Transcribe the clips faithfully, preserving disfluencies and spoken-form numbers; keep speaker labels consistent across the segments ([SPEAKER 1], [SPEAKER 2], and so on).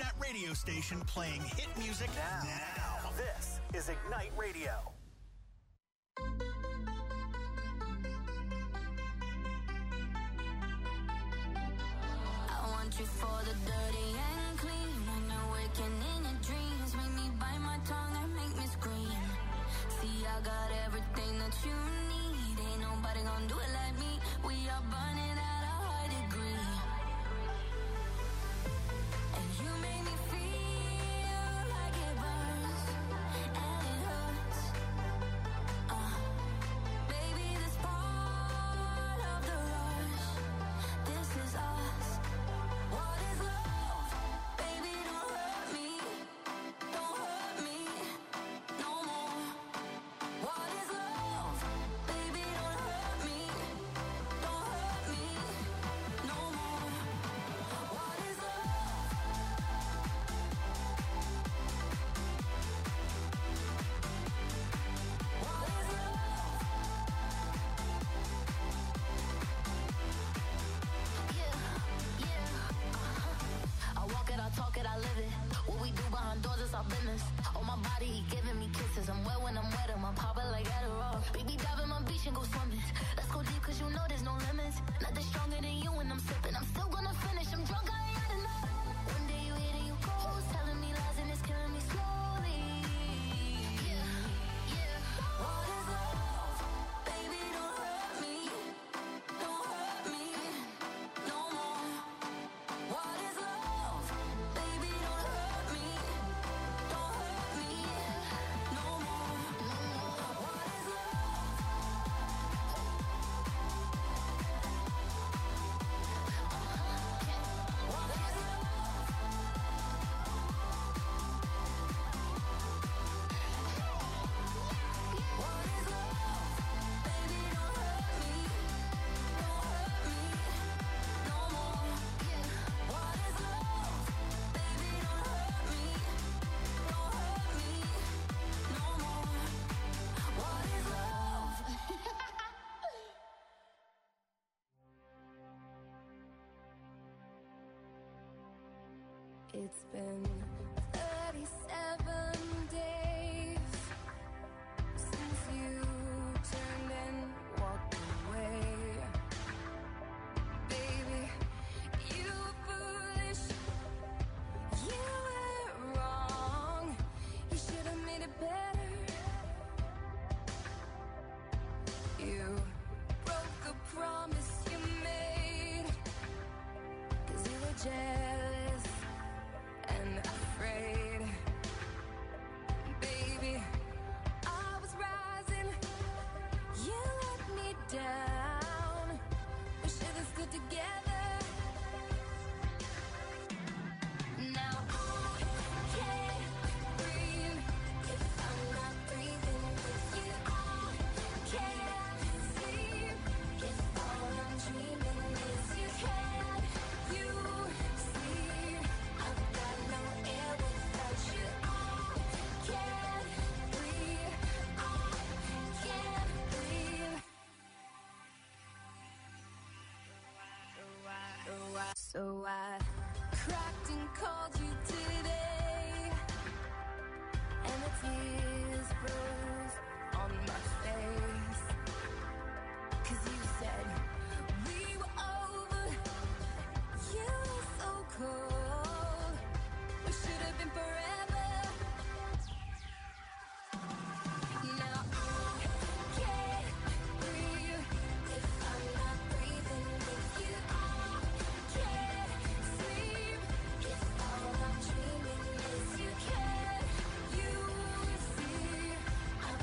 [SPEAKER 1] internet radio station playing hit music now. now.
[SPEAKER 2] This is Ignite Radio.
[SPEAKER 3] I want you for the dirty and clean. When you're waking in your dreams, make me bite my tongue and make me scream. See, I got everything that you need. Ain't nobody gonna do it like me. We are burning at a high degree. And you make me feel like it burns and it hurts. Uh, baby, this part of the rush. This is us. What is love? Baby, don't hurt me. Don't hurt me no more. What is love? Baby, don't hurt me. Don't hurt me no more. What is love? What is love? Yeah, yeah, uh-huh. I walk it, I talk it, I live it. What we do behind doors is our business. On my body, he giving me kisses. I'm wet when I'm wet, I'm popping like Adderall. Baby, dive in my beach and go swimming. Let's go deep, cause you know there's no limits. Nothing stronger than you when I'm sipping. I'm still gonna finish, I'm drunk, I ain't had enough. One day you hit and you close, telling me lies and it's killing me slowly. Yeah, yeah. What is love? Baby, don't hurt me. Don't hurt me no more. What is love? Baby, don't hurt me. Don't hurt me no more. What is love? What is love? What is love? Baby, don't hurt me. Don't hurt me no more. What is love? Baby, don't hurt me. Don't hurt me no more. What is love? It's been thirty-seven days since you turned and walked away. Baby, you were foolish. You were wrong. You should have made it better. You broke the promise you made. Cause you were jealous and afraid. Baby, I was rising. You let me down. We should have stood together. Now I can't breathe if I'm not breathing with you. I can't sleep if all I'm dreaming is you. Can you see? I've got no air without you. I can't breathe. I can't breathe. So I cracked and called you today, and the tears froze on my face. Cause you said we were over. You were so cold. We should have been forever. Now I can't breathe if I'm not breathing with you. I can't sleep if all I'm dreaming is you. Can you see? I've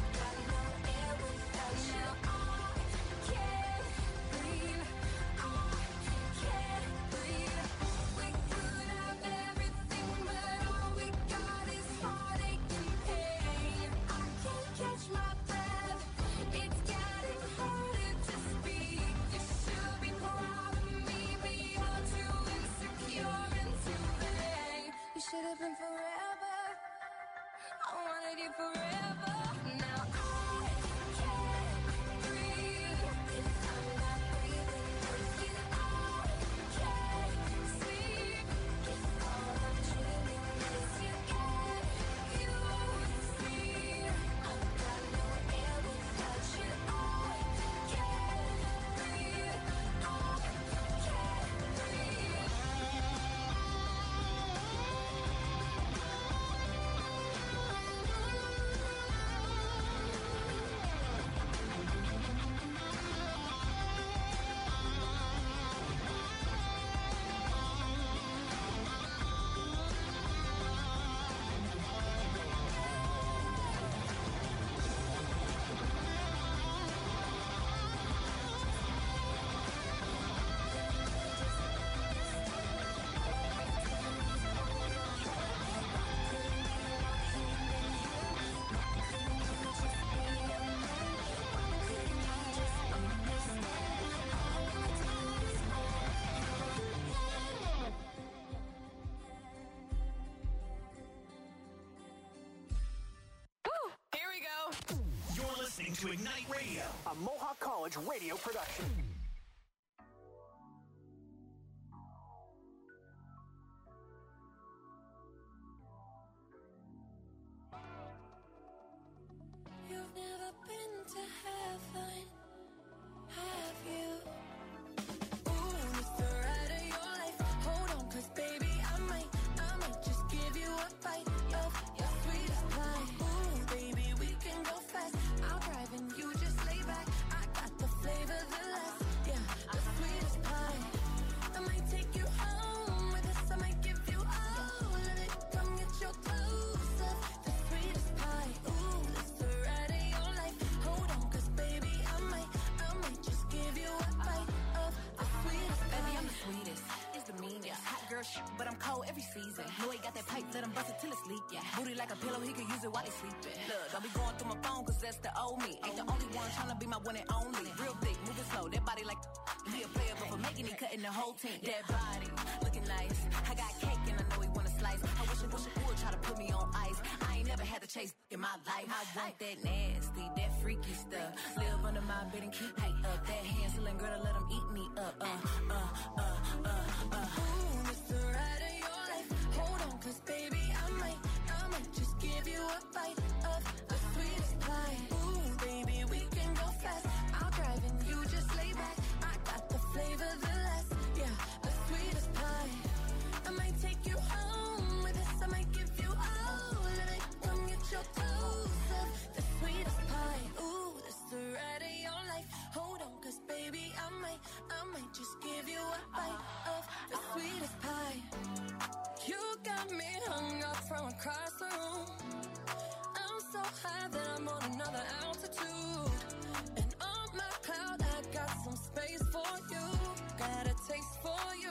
[SPEAKER 1] to Ignite Radio,
[SPEAKER 2] a Mohawk College radio production.
[SPEAKER 4] You've never been to heaven, have you? Ooh, it's the ride of your life. Hold on, cause baby, I might, I might just give you a bite of your sweetest pie. Ooh, baby, we can go fast. I'll drive and you just lay back. I got the flavor, the last, yeah, the sweetest pie. I might take you home with us. I might give you all of it. Come get your dose of the sweetest pie. Ooh, it's the ride of your life. Hold on, cause baby, I might, I might just give you a bite of the sweetest pie.
[SPEAKER 5] Baby, I'm the sweetest. It's the meanest. Hot girl shit, but I'm cold every season. Know he got that pipe, let him bust it till it's leak. Yeah. Booty like a pillow, he could use it while he's sleeping. Look, don't be going through my phone, cause that's the old me. Ain't the only one trying to be my one and only. Real thick, moving slow, that body like he a player, but for making it, cutting the whole team. That body, looking nice. I got cake and I know he wanna slice. I wish I wish I would try to put me on ice. I ain't never had to chase in my life. I want that nasty, that freaky stuff. Live under my bed and keep me up. That Hansel girl to let him eat me up. Uh, uh, uh, uh, uh.
[SPEAKER 4] Ooh, it's the ride of your life. Hold on, cause baby, I might, I might just give you a bite of the sweetest pie. Ooh, baby, we can go fast. I'll drive and you just lay back. I got the flavor, the last, yeah, the sweetest pie. I might take you home with us. I might give you all of it. Come get your dose of the sweetest pie. Ooh, it's the ride of your life. Hold on, cause baby, I might, I might just give you a bite of the sweetest pie. You got me hung up from across the room. I'm so high that I'm on another altitude. And on my cloud, I got some space for you. Got a taste for you.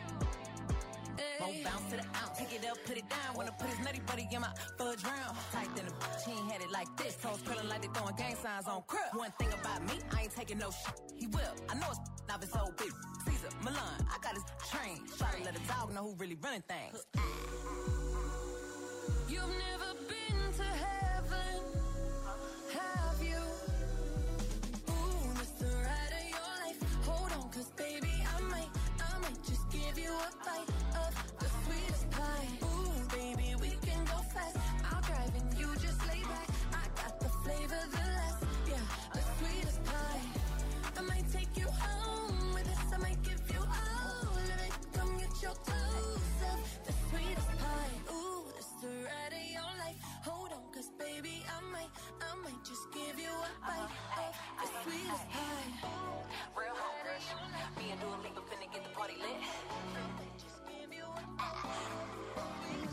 [SPEAKER 5] Won't bounce to the ounce, take it up, put it down. Wanna put his nutty buddy in my fudge round. Tight than a bitch, he ain't had it like this. Toes curling like they throwing gang signs on crib. One thing about me, I ain't taking no shit. He will, I know it's not his whole big. Caesar, Milan, I got his train. Try to let a dog know who really running things.
[SPEAKER 4] You've never been to heaven, have you? Ooh, it's the ride of your life. Hold on, cause baby, I might, I might just give you a bite of the sweetest pie. Ooh, baby, we can go fast. I'll drive and you just lay back. I got the flavor, the last, yeah, the sweetest pie. I might take you home with us. I might give you all of it. Come get your dose of the sweetest pie. Ooh, it's the ride of your life. Hold on, cause baby, I might, I might just give you a bite of the sweetest pie.
[SPEAKER 5] Real home rush. Me and Dua Lipa finna get the party lit.
[SPEAKER 4] Just give you a bite.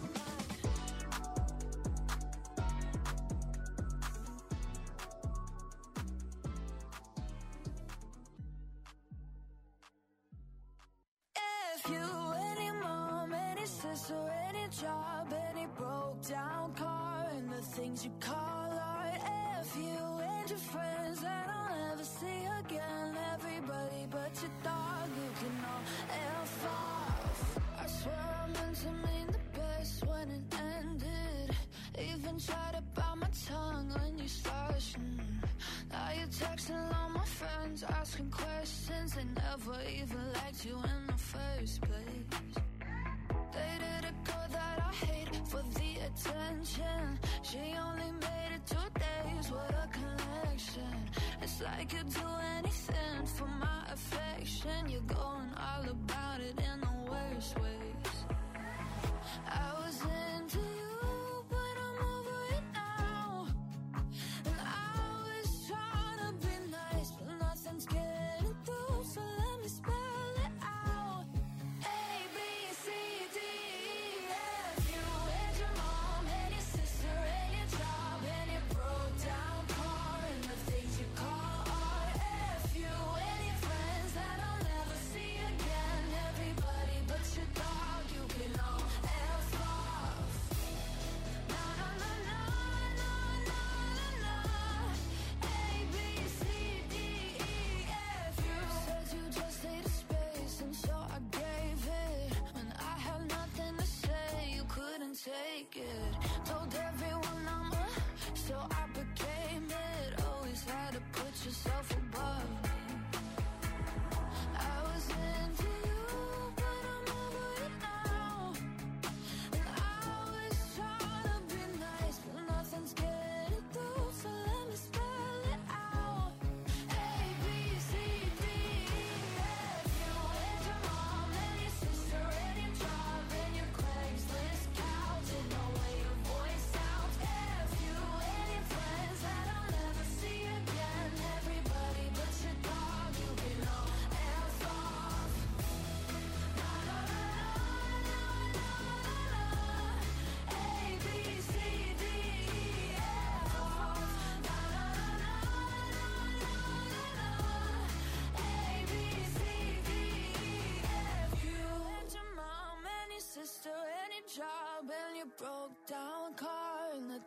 [SPEAKER 6] If you, any mom, any sister, any job, any broke down car, and the things you call art. If you and your friends that I'll never see again, everybody but your dog, you can all F off. I swear I meant to mean the best when it ended. Even tried to bite my tongue when you started. Mm. Now you're texting all my friends, asking questions. They never even liked you in the first place. Dated a girl that I hate for the attention. She only made it two days, what a connection. It's like you'd do anything for my affection. You're going all about it in the worst ways. I was into you, but I'm over it now. And I was trying to be nice, but nothing's getting through, so let me spell it out. A, B, C, D, E, F. You and your mom and your sister and your job and your broke down car and the things you call art. F. You and your friends that I'll never see again. Everybody but your dog.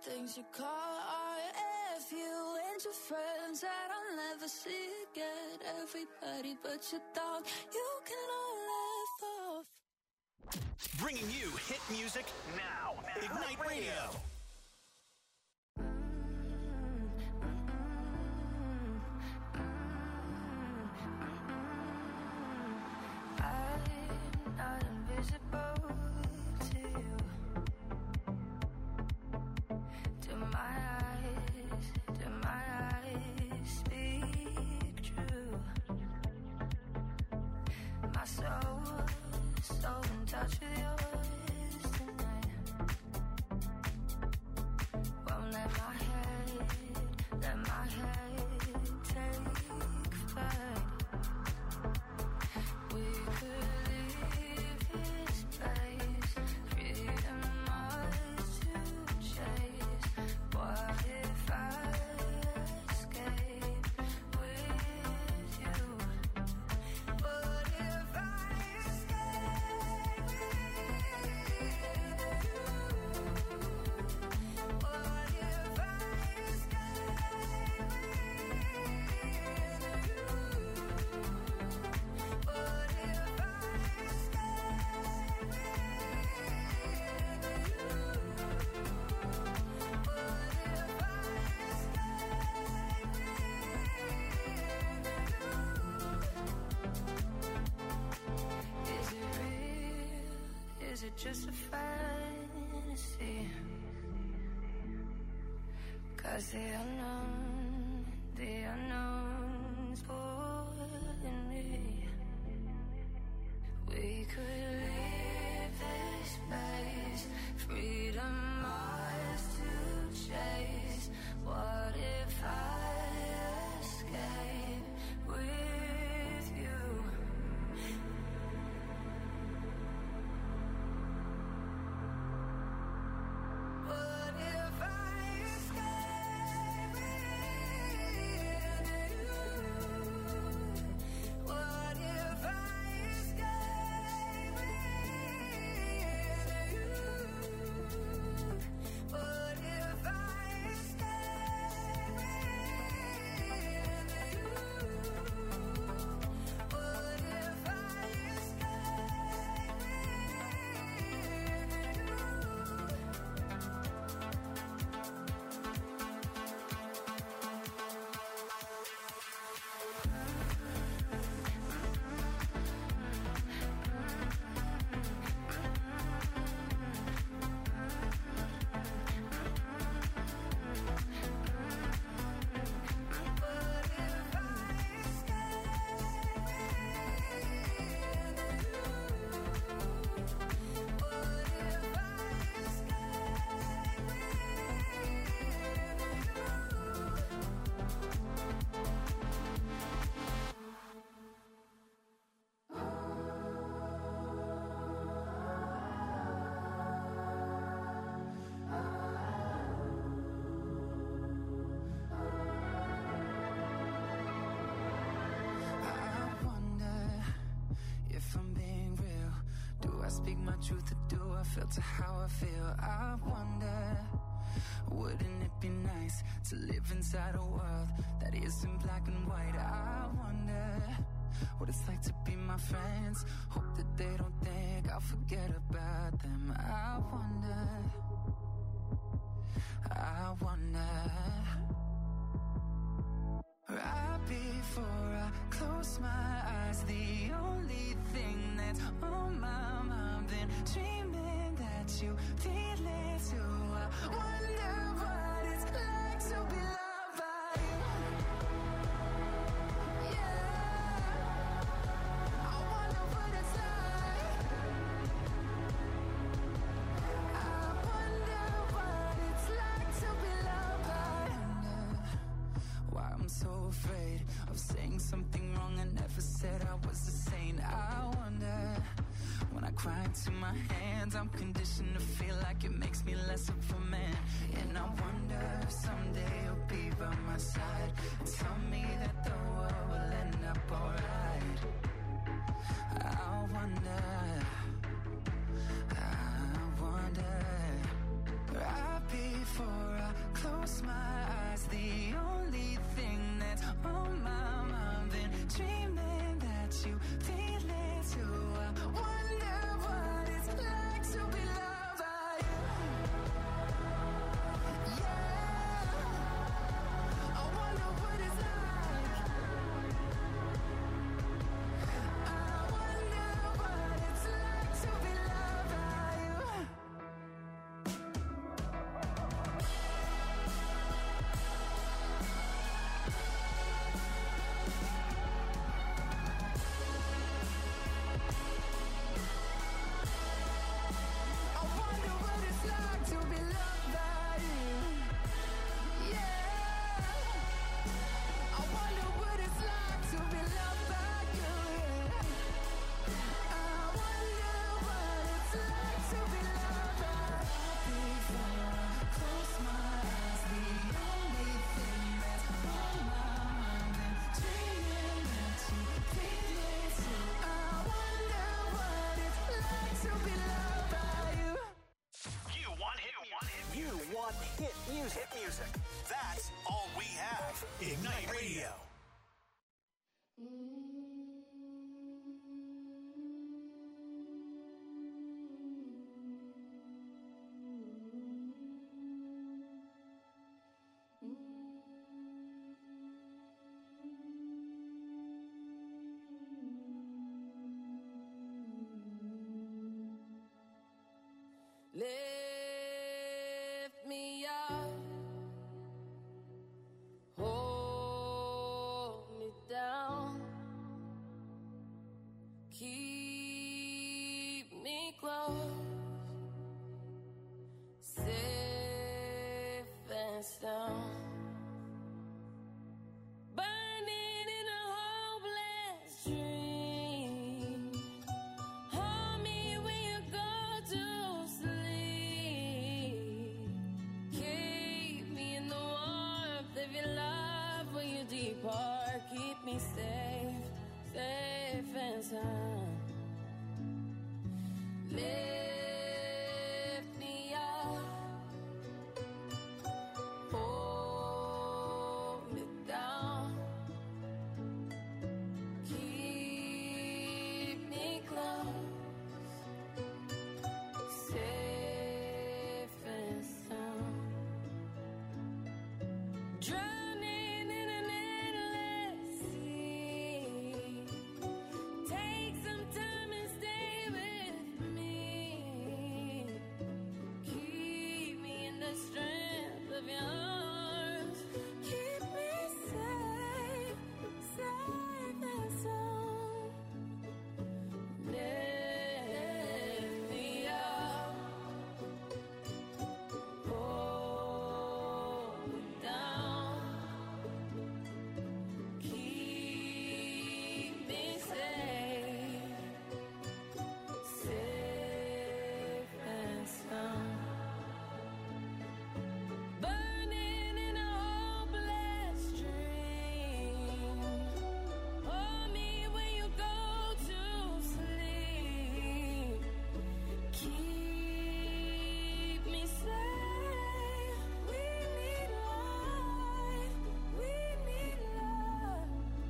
[SPEAKER 6] things you call art. If you and your friends that I'll never see again, everybody but your dog, you can all laugh off.
[SPEAKER 1] Bringing you hit music now. Ignite Radio.
[SPEAKER 6] I'm not invisible to you. Do my eyes, do my eyes speak true? My soul, so in touch with yours tonight. Won't let my head, let my head take flight. We could leave this place, freedom ours to chase. What if I escape with you? What if I escape with you? What if I escape Is it real? Is it just a fantasy? 'Cause the unknown, the unknown's pulling me. We could leave this place, freedom ours to chase. What if I escape with you? What if I escape with you? What if I escape with you? What if I escape with you? What if I escape with you? I wonder if I'm being real. Do I speak my truth or do I filter how I feel? I wonder, wouldn't it be nice to live inside a world that isn't black and white? I wonder what it's like to be my friends. Hope that they don't think I'll forget about them. I wonder, I wonder. Right before I close my eyes, the only thing that's on my mind, been dreaming that you feel it too. I wonder what it's like to be loved by you. Yeah, I wonder what it's like. I wonder what it's like to be loved by you. Why I'm so afraid of saying something wrong. I never said I was a saint. I wonder, when I cry into my hands, I'm conditioned to feel like it makes me less of a man. And I wonder if someday you'll be by my side and tell me that the world will end up alright. I wonder, I wonder, right before I
[SPEAKER 7] close my eyes, the only thing that's on my mind, been dreaming that you feel it too. I wonder what it's like to be loved by you. Yeah, I wonder what it's like. I wonder what it's like to be loved by you. I wonder what it's like to be loved by you. Yeah, I wonder what it's like to be loved by you. Yeah, I wonder what it's like to be loved by you. Before I close my eyes, the only thing that's on my mind, and dreaming that you feel it too. I wonder what it's like to be loved by you.
[SPEAKER 1] You want hit music.
[SPEAKER 2] You want hit music.
[SPEAKER 1] Hit music. That's all we have. Ignite Radio.
[SPEAKER 6] Lift me up, hold me down, keep me close, safe and sound. Burning in a hopeless dream. Hold me when you go to sleep. Keep me in the warmth of your love when you depart. Keep me safe, safe and sound. Lift me up, hold me down, keep me close, safe and sound. Drowning in an endless sea. Take some time and stay with me. Keep me in the strength of your arms. Keep me safe, safe and sound. Lift me up, hold me down, keep me safe, safe and sound. Burning in a hopeless dream. Hold me when you go to sleep. Keep me safe. We need life. We need love.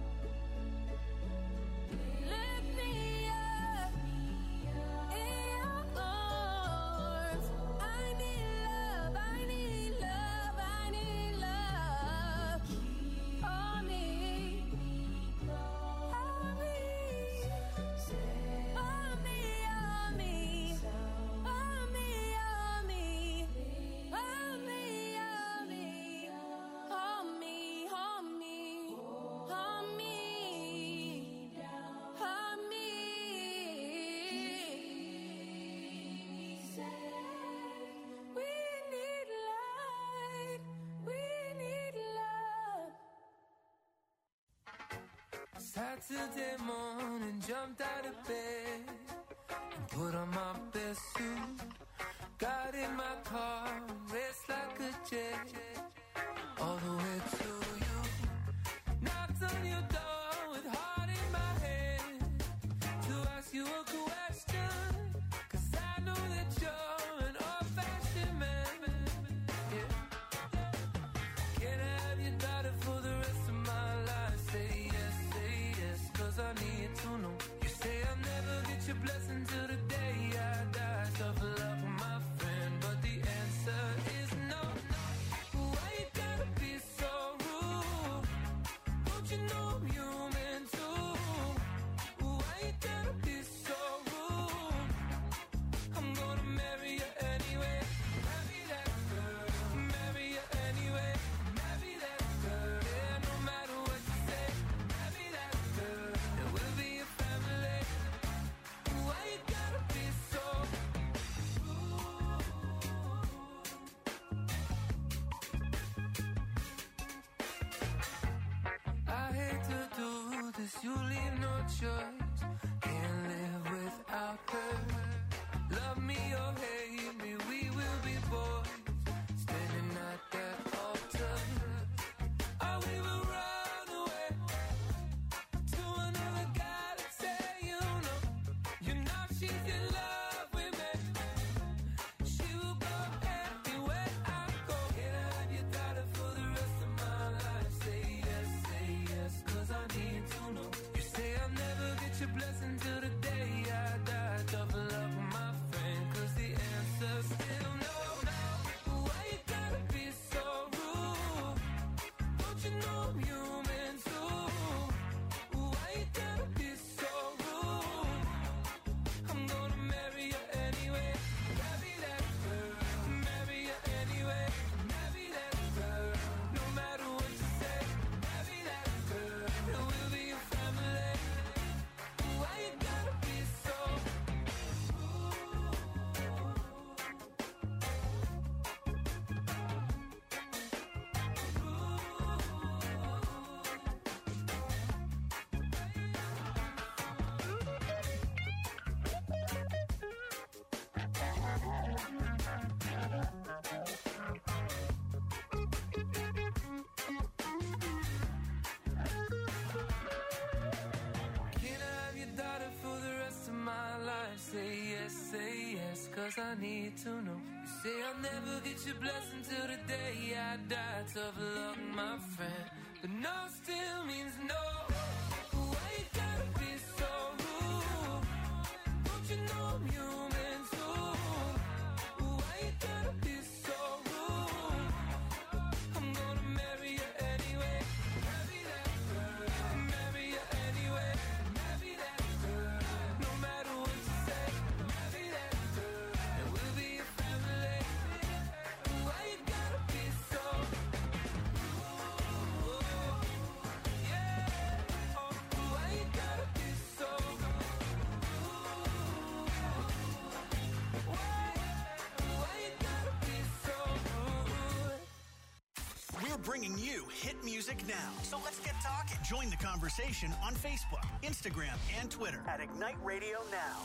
[SPEAKER 6] Lift me up in your arms. I need love. I need love. I need love. Hold me. Hold me. Hold me. Hold me. Hold me. Hold me. Hold me. Hold me. Hold me. Hold me. Hold me. Hold me. We need light. We need love.
[SPEAKER 7] Saturday morning, jumped out of bed and put on my best suit. Got in my car, raced like a jet, all the way to you. Knocked on your door with heart in my head to ask you a question, 'cause I know that you're an old-fashioned man. Yeah.
[SPEAKER 8] your blessing till the day I die. Tough love with my friend, but the answer is no. Why you gotta be so rude? Don't you know I'm human too? Why you gotta be so rude? I'm gonna marry you anyway. Marry that girl. Marry you anyway. Marry that girl. Yeah, no matter what you say. Marry that girl. And we'll be a family. Why you gotta be so rude? I hate to do this, you leave no choice. Can't live without her. Love me or hate me, we will be boys. Standing at that altar. Or we will run away to another galaxy, you know. You know she's in love with me. She will go anywhere I go. Can I have your daughter for the rest of my life? Say yes, say yes, cause I need to know. You say I'll never get your blessing till the day I die. Tough love with my friend, cause the answer's still no. Why you gotta be so rude? Don't you know I'm human too? Why you gotta be so rude? I'm gonna marry you anyway. Marry that girl. Marry you anyway. Marry that girl. No matter what you say. Marry that girl. And we'll be a family. Why you gotta be so Can I have your daughter for the rest of my life? Say yes, say yes, cause I need to know. You say I'll never get your blessing till the day I die. Tough luck, my friend, but no still means no. Why you gotta be so rude? Don't you know I'm human too? Why you gotta be so rude? I'm gonna marry you anyway. Marry that girl. Marry you anyway. Marry that girl. No matter what you say. Marry that girl. And we'll be a family. Why you gotta be so rude? Yeah. Oh, why you gotta be so rude? Why? Why you gotta be so rude?
[SPEAKER 1] We're bringing you hit music now. So let's get talking. Join the conversation on Facebook, Instagram, and Twitter at Ignite Radio Now.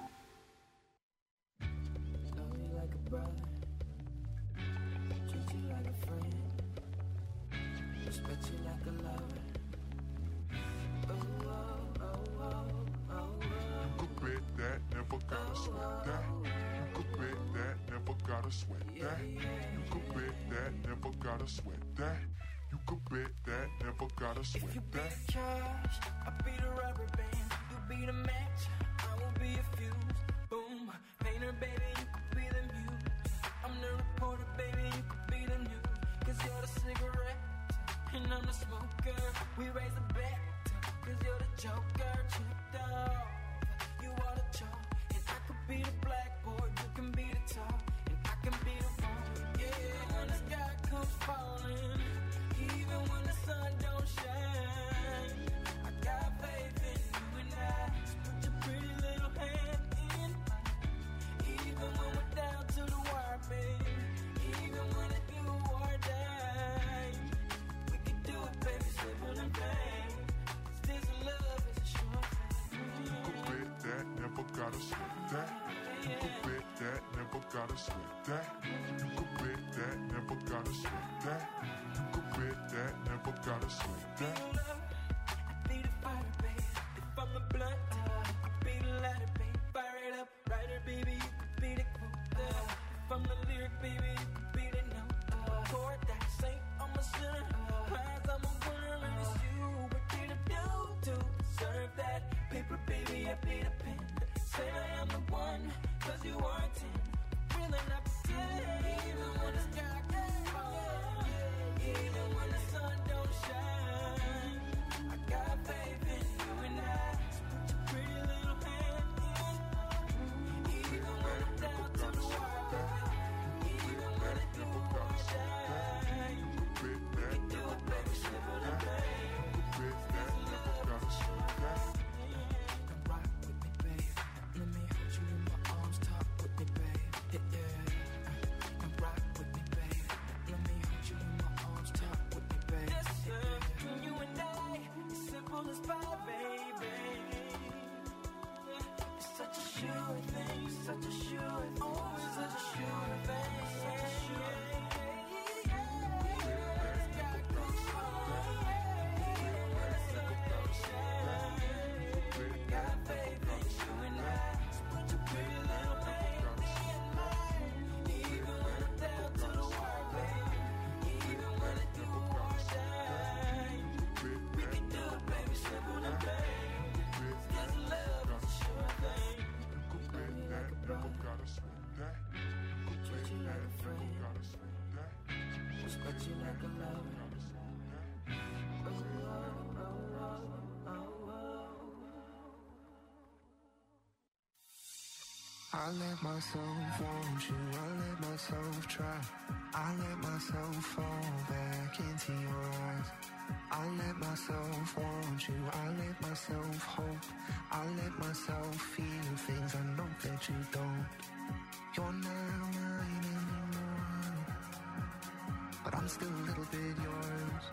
[SPEAKER 7] Love you like a brother, treat you like a friend, respect you like a lover. Oh, oh, oh, oh, oh,
[SPEAKER 9] You could bet that, never gotta sweat that. You could bet that, never gotta sweat that. You could bet that, never gotta sweat that. You could bet that, never gotta
[SPEAKER 7] If
[SPEAKER 9] sweat
[SPEAKER 7] you be
[SPEAKER 9] that.
[SPEAKER 7] the cash, I'll be the rubber band. You be the match, I will be a fuse. Boom, painter, baby, you could be the muse. I'm the reporter, baby, you could be the news. Cause you're the cigarette, and I'm the smoker. We raise the bet, cause you're the joker. Tricked off, you are the chalk. And I could be the blackboard, you can be the top. And I can be the wrong. Yeah, when the sky comes falling, even when the sun don't shine, I got faith in you and I. So put your pretty little hand in mine. Even when we're down to the wire, baby. Even when it's do or die, we can do it, baby, simple and plain. 'Cause this love is a short thing.
[SPEAKER 9] You could bet that, never gotta sweat that. You could bet that, never gotta sweat that. You could bet that, never gotta sweat that. You could bet that, never gotta sweat that.
[SPEAKER 7] I be the fighter, baby. If I'm a blunt, I be the lighter, baby. Fire it up, writer, baby. You could be the quote. If I'm the lyric, baby, you could be the note. Chord that saint, I'm a sinner. Prize, I'm a winner, and it's you. What did I do to deserve that? Paper, baby, I be the pen. Say
[SPEAKER 8] one, cause you worked it. Really not pretend, even when the sky gets cold, even when the sun don't shine. I got faith in you and I. Put your pretty little hand in, even when I'm down to the wire, even when it do or die. We can do it, baby, simple to play. There's love for sure. Now rock with me, babe. Let me hold you in my arms, talk with me, babe. Yeah, yeah. Now rock with me, babe. Let me hold you in my arms, talk with me, babe. Yes, sir. You and I, as simple as pie, baby. It's such a sure thing, such a sure thing, oh, it's such a sure thing, such a sure thing.
[SPEAKER 10] I let myself want you, I let myself try. I let myself fall back into your eyes. I let myself want you, I let myself hope. I let myself feel things I know that you don't. You're not mine anymore, but I'm still a little bit yours.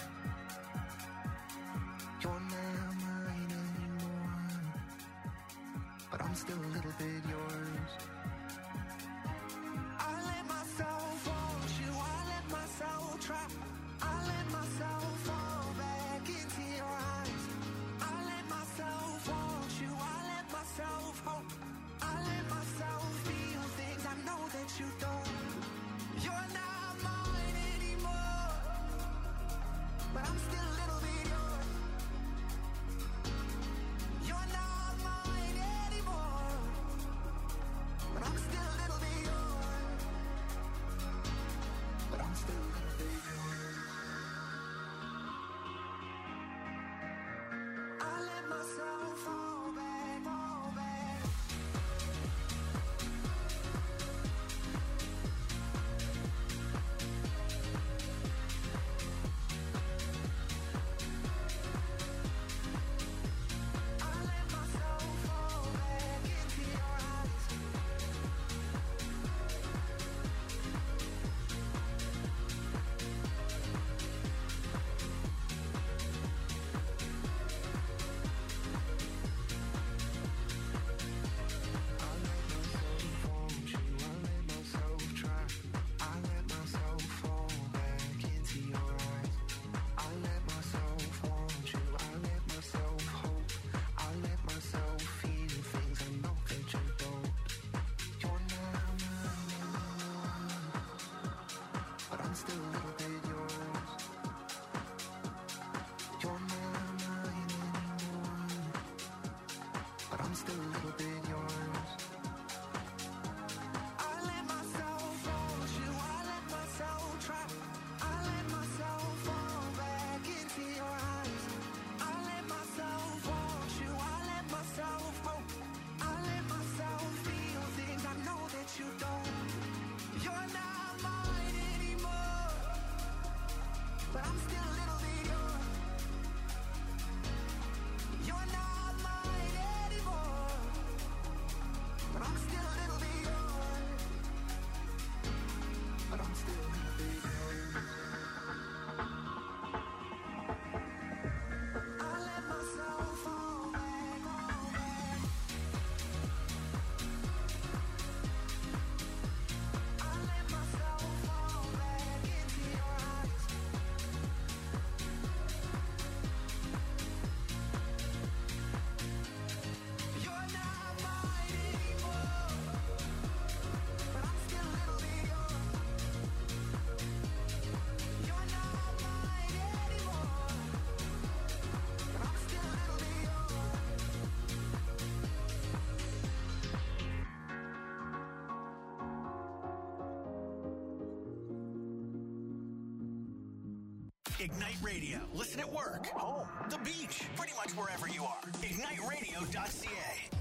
[SPEAKER 10] You're not mine anymore, but I'm still a little bit yours. I let myself want you, I let myself try. I let myself fall back into your eyes. I let myself want you, I let myself hope. I let myself feel things I know that you don't. You're not mine anymore, but I'm still a little bit yours. You're not mine anymore,
[SPEAKER 1] Ignite Radio. Listen at work, home, the beach, pretty much wherever you are. ignite radio dot c a.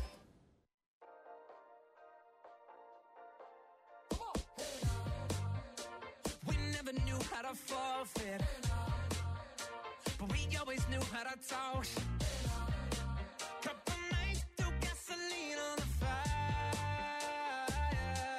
[SPEAKER 8] We never knew how to forfeit, but we always knew how to talk. Couple nights threw gasoline on the fire.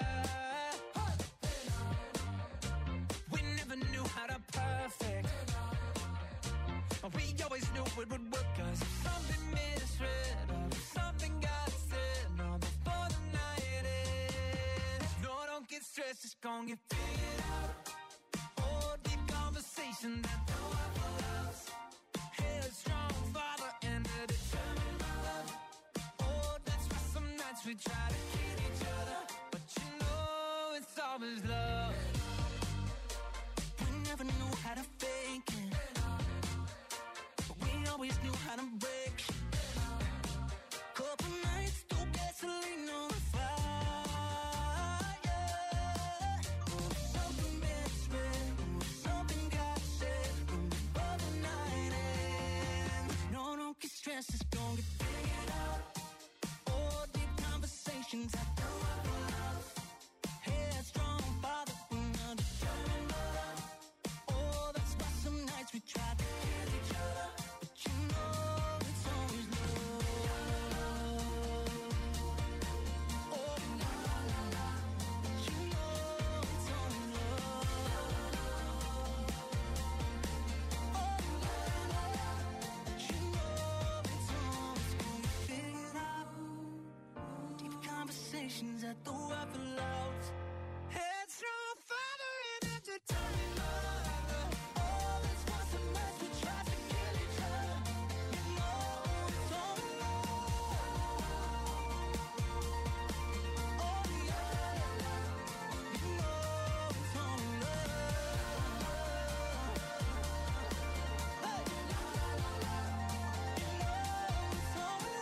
[SPEAKER 8] We never knew how to perfect, but we always knew it would work. Cause if something misread or if something got said, no, before the night ends. No, don't get stressed, it's gonna get figured out. Oh, deep conversation that no one loves. Headstrong father and a determined mother. Oh, that's why some nights we try to kill each other, but you know it's always love. We never knew how to fake it, but we always knew how to break. Couple nights threw gasoline on the fire. Oh, something misread, oh, something got said before the night ends. No, don't get stressed, it's gonna get figured out. Oh, deep conversations I know I love. Headstrong father and a determined mother. Oh, that's why some nights we try to kill each other, but you know it's always love. Oh, la la la la, but you know it's always love. Oh, la la la, but you know it's always gonna get figured out. Deep conversations at the weapon loves. Headstrong father and a determined mother. Oh, that's why some nights we try to kill each other. You know it's always love. Oh, la la la, you know it's always love. Hey, la la la la, you know it's always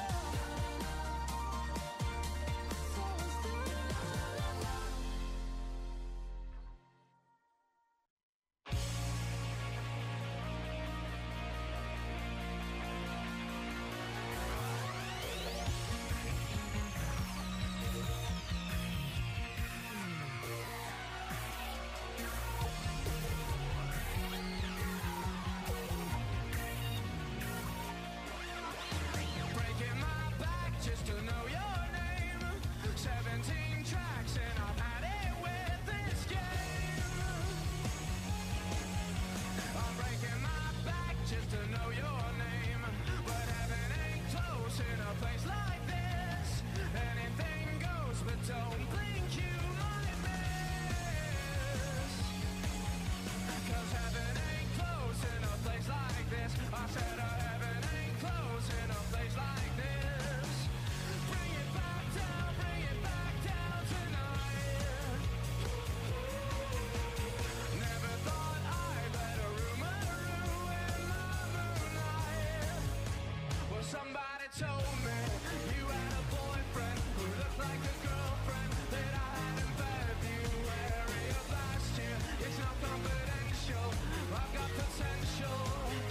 [SPEAKER 8] breaking my back just to know your name. Seventeen tracks and I've had it with this game. I'm breaking my back just to know your name, but heaven ain't close in a place like this. Anything goes, but don't think you might miss. Cause heaven ain't close in a place like this. I said uh, heaven ain't close in a place like this. Bring it back down, bring it back down tonight. Never thought I'd let a rumor ruin my moonlight. Well, somebody told me you had a boyfriend who looked like a girlfriend that I had in February of last year. It's not confidential, I've got potential.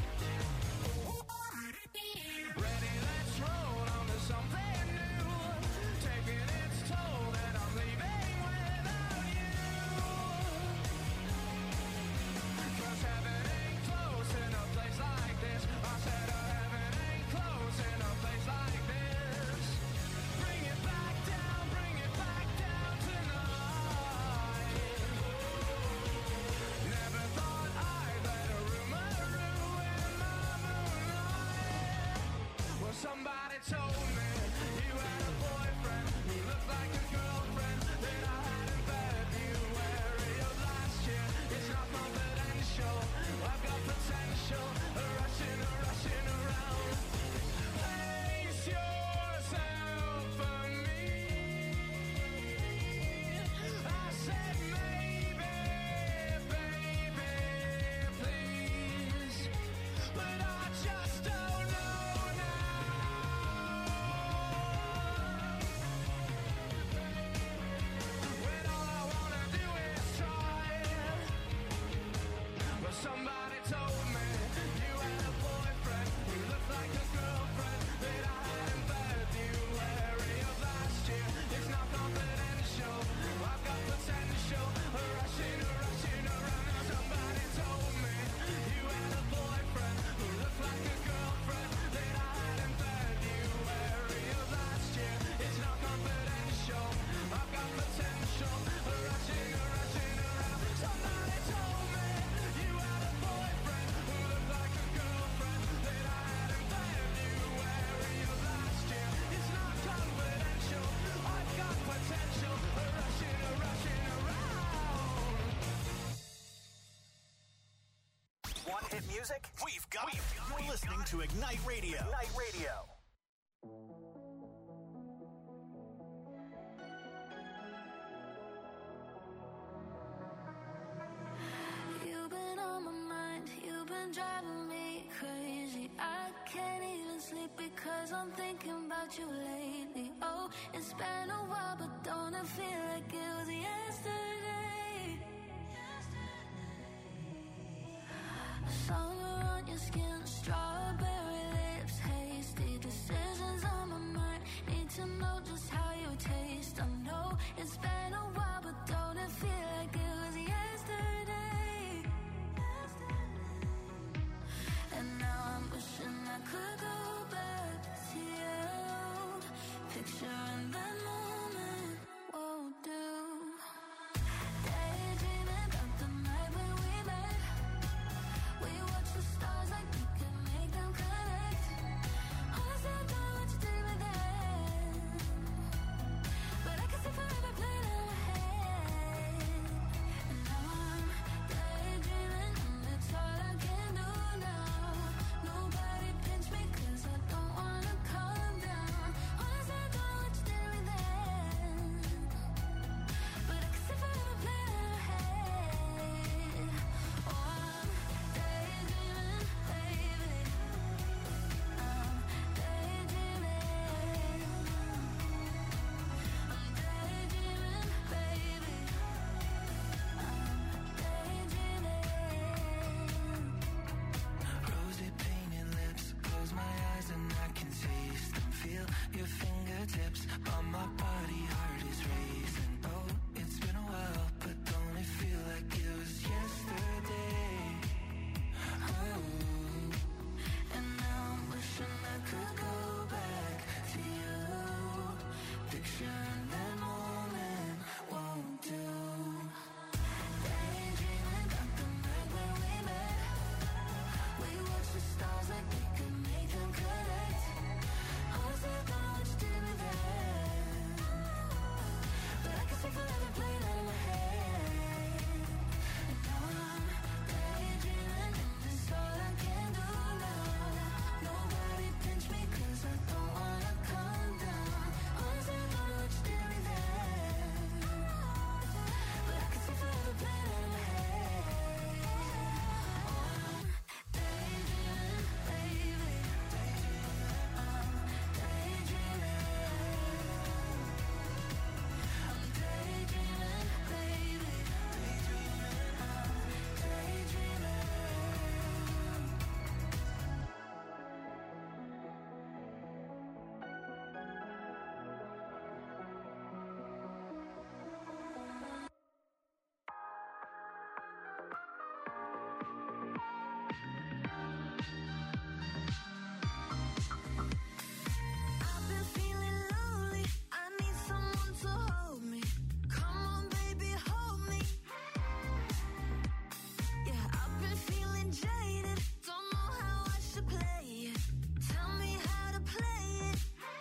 [SPEAKER 8] Ready, let's roll on to something new. Taking its toll and I'm leaving without you. Cause heaven ain't close in a place like this. I said uh, heaven ain't close in a place like this. Bring it back down, bring it back down tonight. Never thought I'd let a rumor ruin my moonlight. Well, somebody told me you had a boyfriend who looked like a girlfriend that I had in February of last year. It's not confidential, I've got potential. Rushing, rushing around. Place yourself for me. I said maybe, baby, please. But I just don't know now.
[SPEAKER 1] music? We've got it. You're listening to Ignite Radio. Ignite Radio.
[SPEAKER 6] You've been on my mind, you've been driving me crazy. I can't even sleep because I'm thinking about you lately. Oh, it's been a while, but don't it feel like it was yesterday? Summer on your skin, strawberry lips, hasty decisions on my mind. Need to know just how you taste. I know it's been a while, but don't it feel like it was yesterday? And now I'm wishing I could go back to you. Picturing that moment won't do. Daydreaming about the night when we met. We watched the stars like we could make them connect. Honestly, I don't know what you did with that, but I can see forever playing in my head. And now I'm daydreaming, and it's all I can do now. Nobody pinch me 'cause I don't wanna calm down. Honestly, I don't know what you did with that, but I can see forever playing in my head. Oh, I'm daydreaming, baby. I'm daydreaming. I'm daydreaming, baby. I'm daydreaming.
[SPEAKER 10] Rosy painted lips, close my eyes and I can taste them. Feel your fingertips on my body, heart is racing. Oh, it's been a while, but don't it feel like it was yesterday? Oh,
[SPEAKER 6] And now I'm wishing I could go back to you. Picturing that moment won't do. Daydreaming about the night when we met. We watched the stars like we could make them connect. Honestly, I don't know what you did with that, but I can see forever playing out in my head. And now I'm daydreaming, and it's all I can do now. Nobody pinch me 'cause I don't wanna calm down. Honestly, I don't know what you did with that, but I can see forever playing out in my head. Oh, I'm daydreaming, baby. I'm daydreaming. I'm daydreaming, baby. I'm daydreaming. I've been feeling lonely. I need someone to hold me. Come on, baby, hold me. Yeah, I've been feeling jaded. Don't know how I should play it. Tell me how to play it.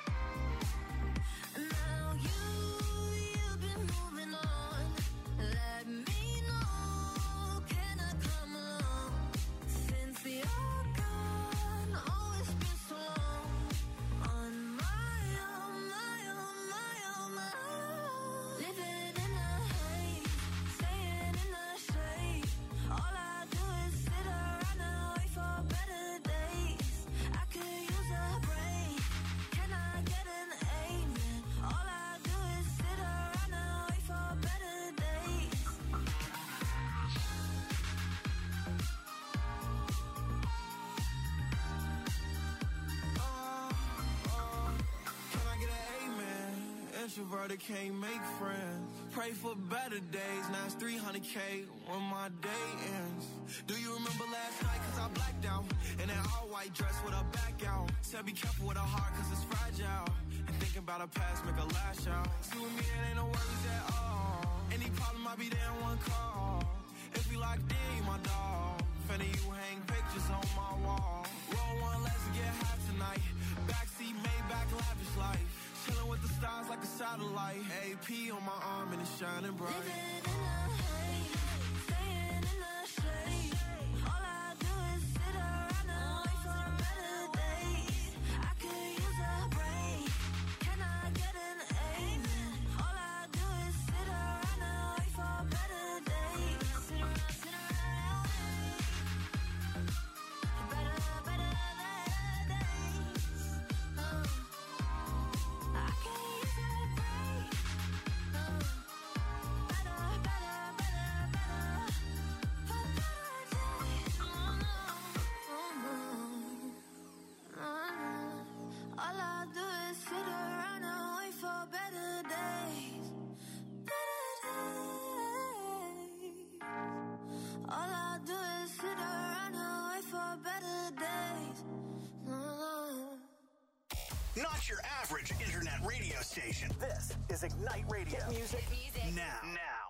[SPEAKER 6] Now you, you've been moving on. Let me know. Can I come along? Since you're gone, oh, it's been so long. On my own, my own, my own, my own. Living in the haze, staying in the shade. All I do is sit around and wait for better days. I could use a break. Can I get an amen? All I do is sit around and wait for better days.
[SPEAKER 10] can I get an amen? Introverted can't make friends. Pray for better days. Now it's three hundred K when my day ends. Do you remember last night? 'Cause I blacked out in an all white dress with a back out. Said be careful with a heart 'cause it's fragile. And thinking about a past make a lash out. See with me it ain't no worries at all. Any problem I'll be there in one call. If we locked in, you my dog. Finna you hang pictures on my wall. Roll one, let's get high tonight. Backseat, Maybach, lavish life. Chilling with the stars like a satellite. A P on my arm and it's shining bright.
[SPEAKER 6] Living in the haze, staying in the shade. All I do is sit
[SPEAKER 1] Not your average internet radio station.
[SPEAKER 2] This is Ignite Radio.
[SPEAKER 1] Hit music,
[SPEAKER 3] Hit music.
[SPEAKER 1] now. Now.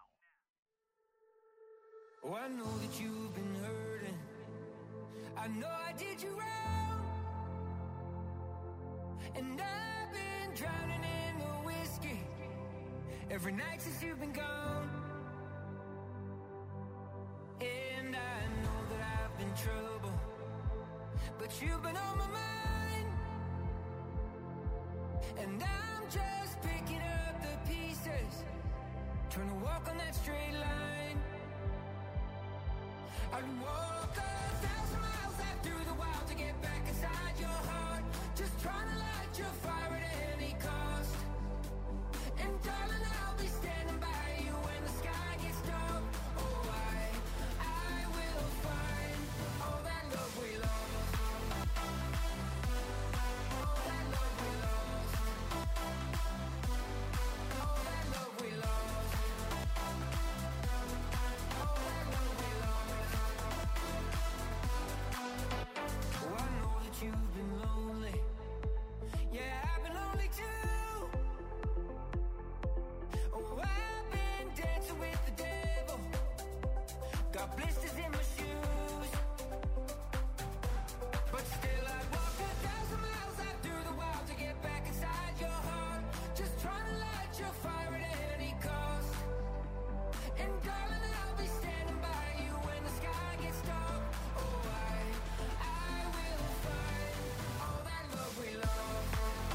[SPEAKER 8] Oh, I know that you've been hurting. I know I did you wrong. And I've been drowning in the whiskey every night since you've been gone. And I know that I've been trouble, but you've been on my mind. And I'm just picking up the pieces, trying to walk on that straight line. I'd walk a thousand miles out through the wild to get back inside your heart, just trying to light your fire at any cost. And darling, I'll be standing by you when the sky gets dark. Oh, I, I will find all that love we lost. All that love we lost. All that love we lost. All that love we lost. Oh, I know that you've been lonely. Yeah, I've been lonely too. Oh, I've been dancing with the devil. Got blisters in my shoes. But still I'd walk a thousand miles out through the wild to get back inside your heart, just trying to light your fire at any cost. And darling, I'll be standing by you when the sky gets dark. Oh, I, I will find all that love we lost.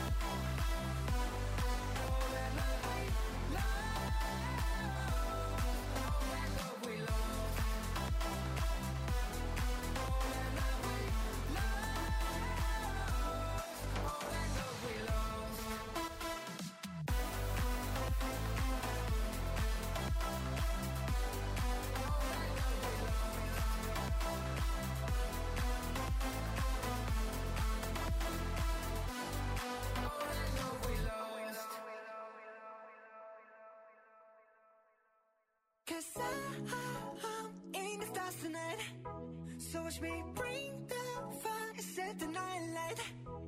[SPEAKER 8] All that love we lost. All that love we lost. All that love we lost. All that love we lost. All that love we lost.
[SPEAKER 7] Cause I, I'm in the stars tonight. So watch me bring the fire, set the night light.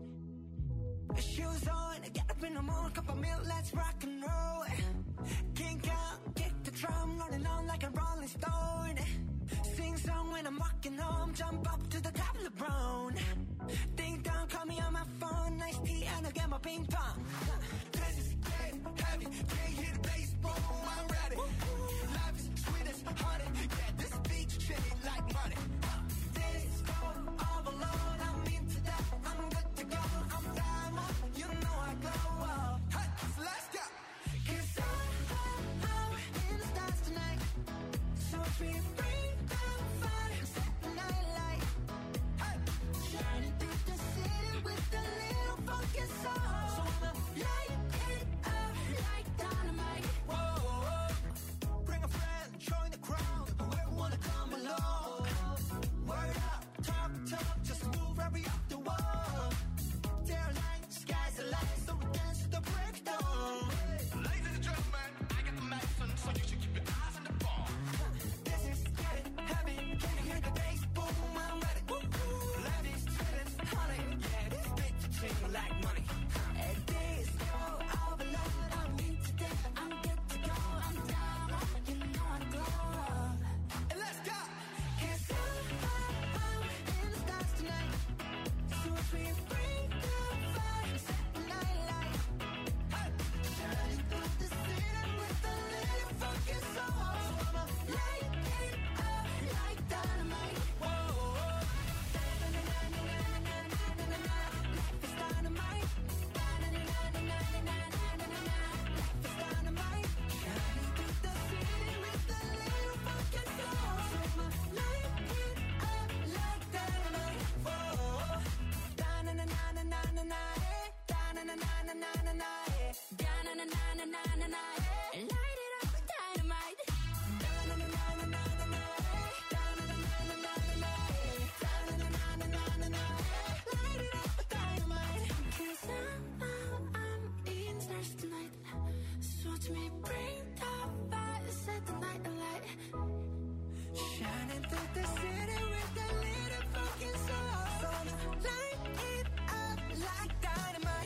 [SPEAKER 7] Shoes on, get up in the morning, cup of milk, let's rock and roll. Kink out, kick the drum, rolling on like a rolling stone. Sing song when I'm walking home, jump up to the top of the brown. Ding dong, call me on my phone, nice tea and I'll get my ping pong. This is getting heavy, can't hear the bass, boom, I'm ready. Life is sweet as honey, yeah, this beach shit like money. This go all alone, I'm into that, I'm good to go, I'm diamond, you know I glow up.
[SPEAKER 8] Hey, so let's go.
[SPEAKER 7] Cause I, I'm in the stars tonight. So watch me bring the fire, set the night light. Shining through the city with a little funky soul. So I'ma light it up like dynamite.
[SPEAKER 8] Whoa, whoa.
[SPEAKER 7] Bring a friend, join the crowd, whoever wanna come along. Word up, talk, talk, just move every up the wall. Day or night, sky's the light, so we dance to the breakdown.
[SPEAKER 8] Ladies and gentlemen, I got the medicine, so you should keep your eyes on the ball.
[SPEAKER 7] This is getting heavy, can you hear the bass? Boom, I'm ready. Life is sweet as honey, yeah, this beat ching like money. And this go all alone, I'm into that, I'm good to go, I'm down, you know I glow up.
[SPEAKER 8] And let's go.
[SPEAKER 7] Cause I, I'm in the stars tonight. So watch me bring the fire, set the night light. Shining through the city with a little funky soul. So I'ma light it up like dynamite.
[SPEAKER 8] Whoa, whoa.
[SPEAKER 7] Na-na-na-na-na-na-na-na-na. Life is dynamite. Na-na-na-na-na-na-na-na-na. Life is dynamite. Shining through the city with a little funky soul. So I'ma light it up like dynamite. Whoa. Da-na-na-na-na-na-na-na, eh. Da-na-na-na-na-na-na, eh. Da-na-na-na-na-na-na, eh. Light it up with dynamite. Da-na-na-na-na-na-na, eh. Da-na-na-na-na-na-na, eh. Da-na-na-na-na-na-na, eh. Light it up with dynamite. 'Cause I'm, I'm in the stars tonight. So watch me bring the fire, set the night alight. Shining through the city with a little funky soul. So I'ma light it up like dynamite.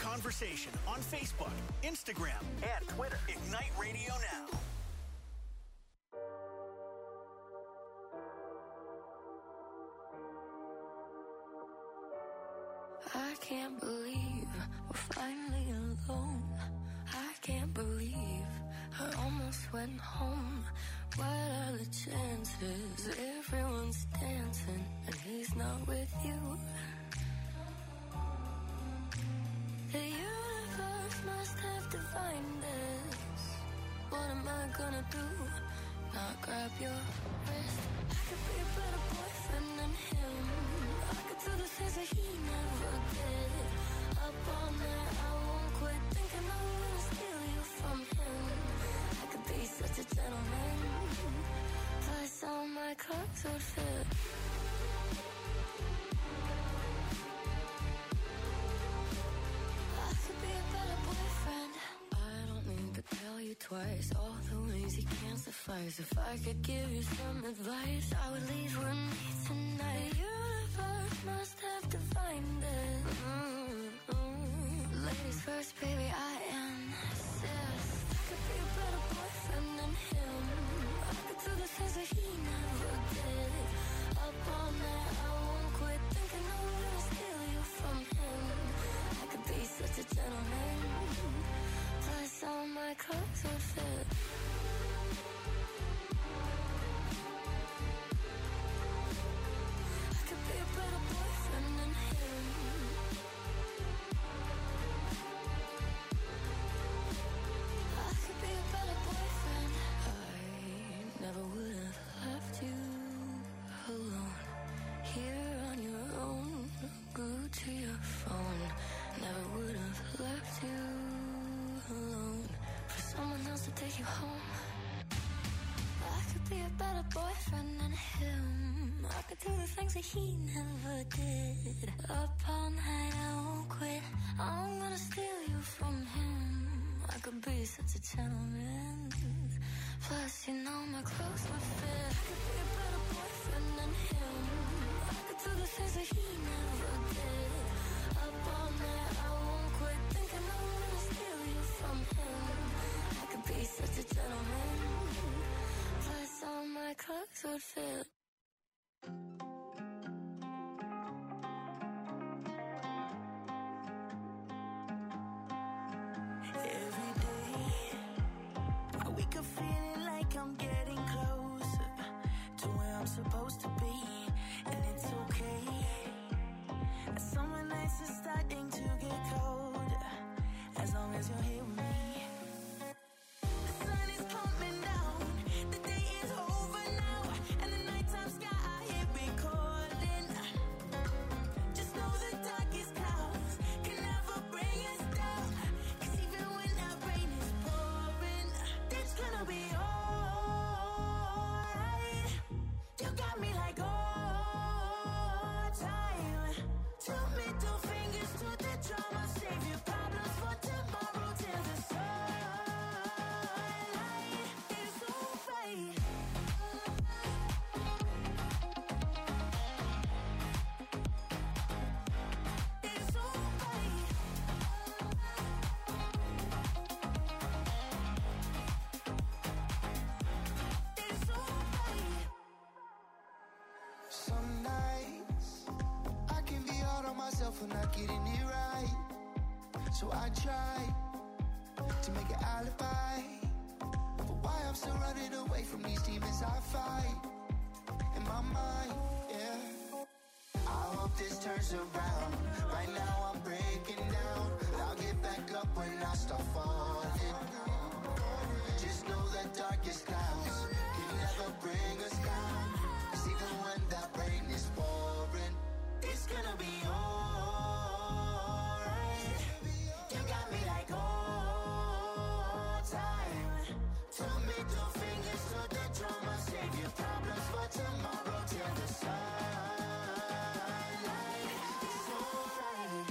[SPEAKER 1] conversation on Facebook, Instagram,
[SPEAKER 2] and Twitter.
[SPEAKER 1] Ignite Radio Now.
[SPEAKER 6] I can't believe we're finally alone. I can't believe I almost went home. What are the chances? Everyone's dancing and he's not with you. The universe must have defined this. What am I gonna do? Not grab your wrist. I could be a better boyfriend than him. I could do the things that he never did. Up all night, I won't quit thinking I'm gonna steal you from him. I could be such a gentleman. Plus all my clothes would fit. I could be a better boyfriend. I don't need to tell you twice all the ways you can't suffice. If I could give you some advice, I would leave with me tonight. The universe must have defined it. Mm-hmm. Ladies first, baby, I insist. I could be a better boyfriend than him. I could do the things that he never did. Up all night, I won't quit thinking I'm gonna steal you from him. I could be such a gentleman. Plus all my clothes would fit. I could be a better boyfriend than him. I could be a better boyfriend. I never would have left you alone. Here on your own, glued to your phone. Never would have left you alone for someone else to take you home. I could be a better boyfriend than him. I could do the things that he never did. Up all night, I won't quit. I'm gonna steal you from him. I could be such a gentleman. Plus, you know my clothes would fit. I could be a better boyfriend than him. I could do the things that he never did. Up all night, I won't quit thinking I'm gonna steal you from him. I could be such a gentleman. Plus, all my clothes would fit.
[SPEAKER 7] Every day, I wake up feeling like I'm getting closer to where I'm supposed to be, and it's okay. Summer nights are starting to get colder, as long as you're here with me. The sun is coming down, the day is over now, and the nighttime sky here be calling. Just know the darkest clouds can never bring us down, 'cause even when that rain is pouring, it's gonna be alright. You got me like all time. Two middle fingers to the drama, save your problems for tomorrow till the sunlight is alright. It's alright. It's alright.
[SPEAKER 10] Some nights I can be hard on myself for not getting it right. So I try to make an alibi for why I'm still running away from these demons I fight in my mind, yeah. I hope this turns around. Right now I'm breaking down, but I'll get back up when I start falling. Just know the darkest clouds can never bring us down, 'cause even when that rain is pouring,
[SPEAKER 7] It's gonna be alright. You got me like all time. Two middle fingers to the drama, save your problems for tomorrow till the sunlight is alright.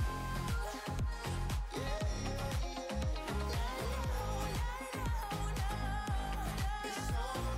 [SPEAKER 10] yeah, yeah, yeah. It's alright.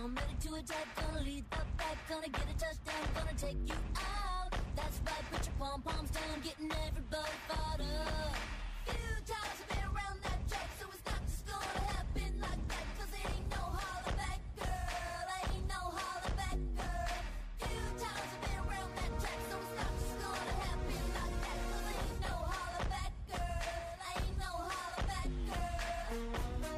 [SPEAKER 3] I'm ready to attack, gonna lead the back, gonna get a touchdown, gonna take you out. That's right, put your pom-poms down, getting everybody fired up. Few times I've been around that track, so it's not just gonna happen like that, cause it ain't no holler back, girl, ain't no holler back, girl. Few times I've been around that track, so it's not just gonna happen like that, cause it ain't no holler back, girl, ain't no holler back, girl.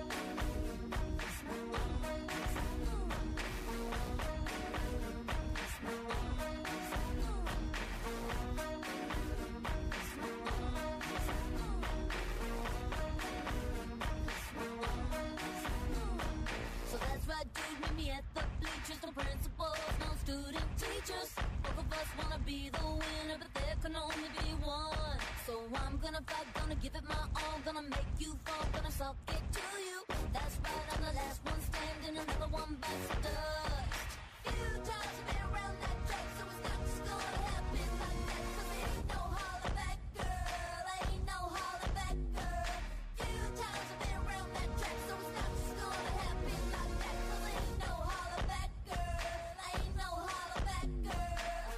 [SPEAKER 3] So that's right, dude, meet me at the bleachers. No principals, no student teachers. Both of us wanna be the winner, but there can only be one. So I'm gonna fight, gonna give it my all, gonna make you fall, gonna suck it to you. That's right, I'm the last one standing, another one bites the dust. Few times I've been around that track, so it's not just gonna happen like that, cause it ain't no holler back, girl, ain't no holler back, girl. Few times I've been around that track, so it's not just gonna happen like that, cause it ain't no holler back, girl, ain't no holler back, girl.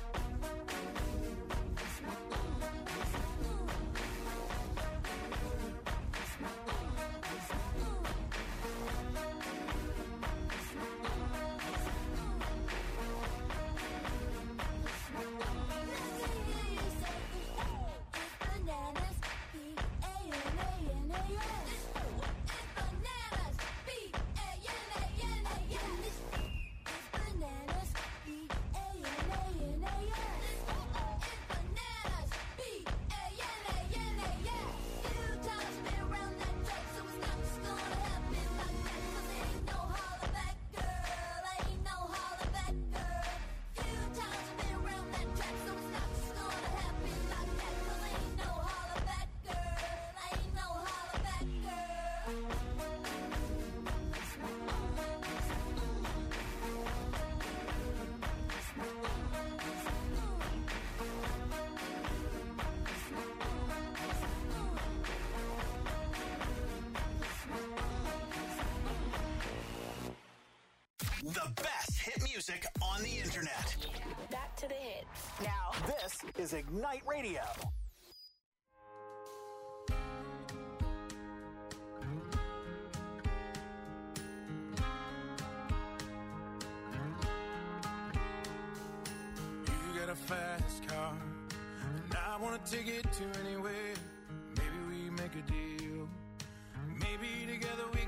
[SPEAKER 1] The best hit music on the internet.
[SPEAKER 11] Back to the hits. Now,
[SPEAKER 2] This is Ignite Radio.
[SPEAKER 12] You got a fast car, and I wanna take it to anywhere. Maybe we make a deal. Maybe together we